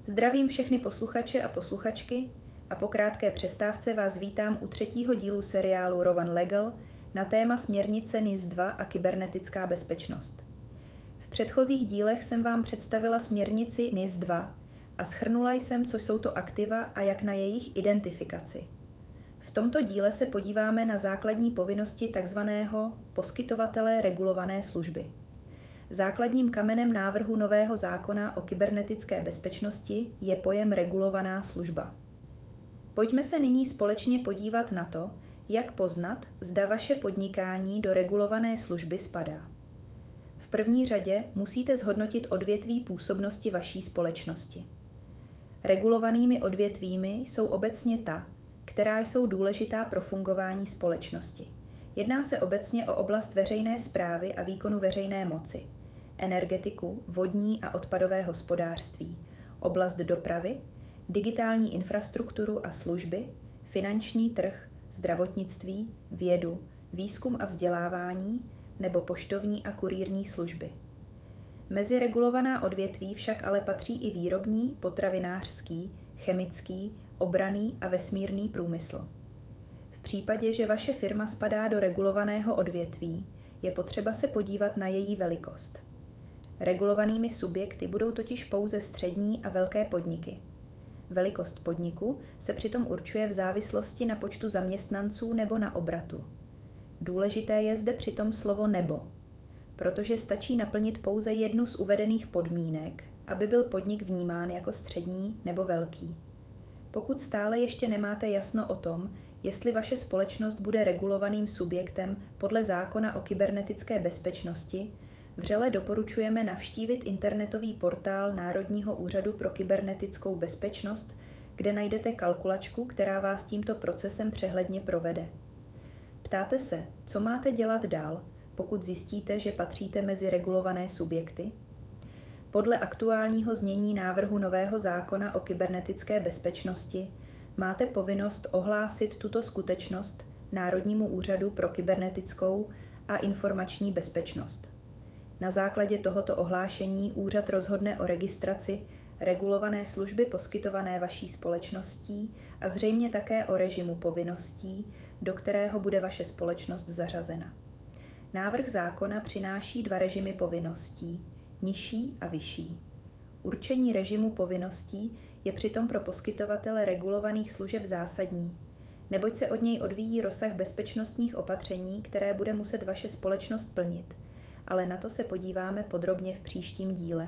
Zdravím všechny posluchače a posluchačky a po krátké přestávce vás vítám u 3. dílu seriálu Rowan Legal na téma směrnice NIS-2 a kybernetická bezpečnost. V předchozích dílech jsem vám představila směrnici NIS-2 a shrnula jsem, co jsou to aktiva a jak na jejich identifikaci. V tomto díle se podíváme na základní povinnosti tzv. Poskytovatele regulované služby. Základním kamenem návrhu nového zákona o kybernetické bezpečnosti je pojem regulovaná služba. Pojďme se nyní společně podívat na to, jak poznat, zda vaše podnikání do regulované služby spadá. V první řadě musíte zhodnotit odvětví působnosti vaší společnosti. Regulovanými odvětvími jsou obecně ta, která jsou důležitá pro fungování společnosti. Jedná se obecně o oblast veřejné správy a výkonu veřejné moci, energetiku, vodní a odpadové hospodářství, oblast dopravy, digitální infrastrukturu a služby, finanční trh, zdravotnictví, vědu, výzkum a vzdělávání nebo poštovní a kurýrní služby. Mezi regulovaná odvětví však ale patří i výrobní, potravinářský, chemický, obranný a vesmírný průmysl. V případě, že vaše firma spadá do regulovaného odvětví, je potřeba se podívat na její velikost. Regulovanými subjekty budou totiž pouze střední a velké podniky. Velikost podniku se přitom určuje v závislosti na počtu zaměstnanců nebo na obratu. Důležité je zde přitom slovo nebo, protože stačí naplnit pouze jednu z uvedených podmínek, aby byl podnik vnímán jako střední nebo velký. Pokud stále ještě nemáte jasno o tom, jestli vaše společnost bude regulovaným subjektem podle zákona o kybernetické bezpečnosti, vřele doporučujeme navštívit internetový portál Národního úřadu pro kybernetickou bezpečnost, kde najdete kalkulačku, která vás tímto procesem přehledně provede. Ptáte se, co máte dělat dál, pokud zjistíte, že patříte mezi regulované subjekty? Podle aktuálního znění návrhu nového zákona o kybernetické bezpečnosti máte povinnost ohlásit tuto skutečnost Národnímu úřadu pro kybernetickou a informační bezpečnost. Na základě tohoto ohlášení úřad rozhodne o registraci regulované služby poskytované vaší společností a zřejmě také o režimu povinností, do kterého bude vaše společnost zařazena. Návrh zákona přináší 2 režimy povinností, nižší a vyšší. Určení režimu povinností je přitom pro poskytovatele regulovaných služeb zásadní, neboť se od něj odvíjí rozsah bezpečnostních opatření, které bude muset vaše společnost plnit, ale na to se podíváme podrobně v příštím díle.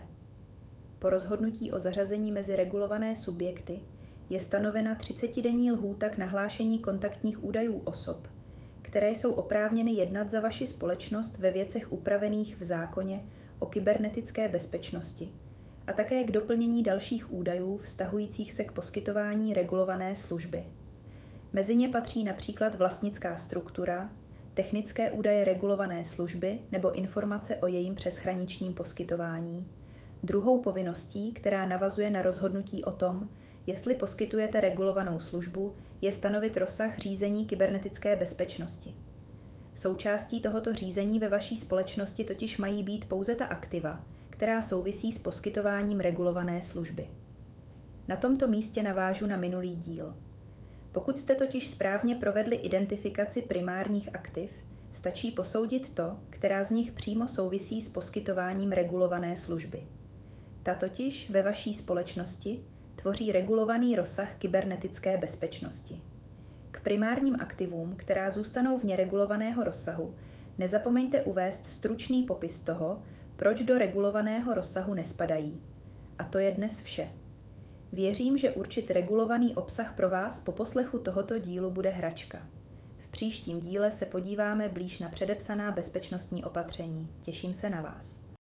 Po rozhodnutí o zařazení mezi regulované subjekty je stanovena 30denní lhůta k nahlášení kontaktních údajů osob, které jsou oprávněny jednat za vaši společnost ve věcech upravených v zákoně o kybernetické bezpečnosti a také k doplnění dalších údajů vztahujících se k poskytování regulované služby. Mezi ně patří například vlastnická struktura, technické údaje regulované služby nebo informace o jejím přeshraničním poskytování. Druhou povinností, která navazuje na rozhodnutí o tom, jestli poskytujete regulovanou službu, je stanovit rozsah řízení kybernetické bezpečnosti. Součástí tohoto řízení ve vaší společnosti totiž mají být pouze ta aktiva, která souvisí s poskytováním regulované služby. Na tomto místě navážu na minulý díl. Pokud jste totiž správně provedli identifikaci primárních aktiv, stačí posoudit to, která z nich přímo souvisí s poskytováním regulované služby. Ta totiž ve vaší společnosti tvoří regulovaný rozsah kybernetické bezpečnosti. K primárním aktivům, která zůstanou vně regulovaného rozsahu, nezapomeňte uvést stručný popis toho, proč do regulovaného rozsahu nespadají. A to je dnes vše. Věřím, že určit regulovaný obsah pro vás po poslechu tohoto dílu bude hračka. V příštím díle se podíváme blíž na předepsaná bezpečnostní opatření. Těším se na vás.